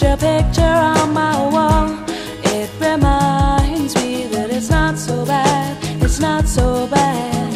a picture on my wall. It reminds me that it's not so bad, it's not so bad.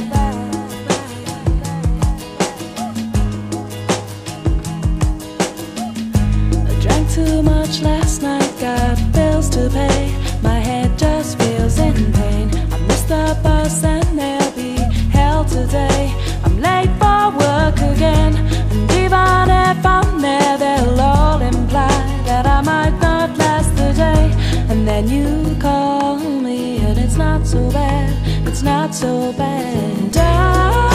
I drank too much last night, got bills to pay. My head just feels in pain. I missed the bus and there'll be hell today. I'm late for work again, and even if I'm there, they'll all imply that I might not last the day. And then you call me and it's not so bad, it's not so bad.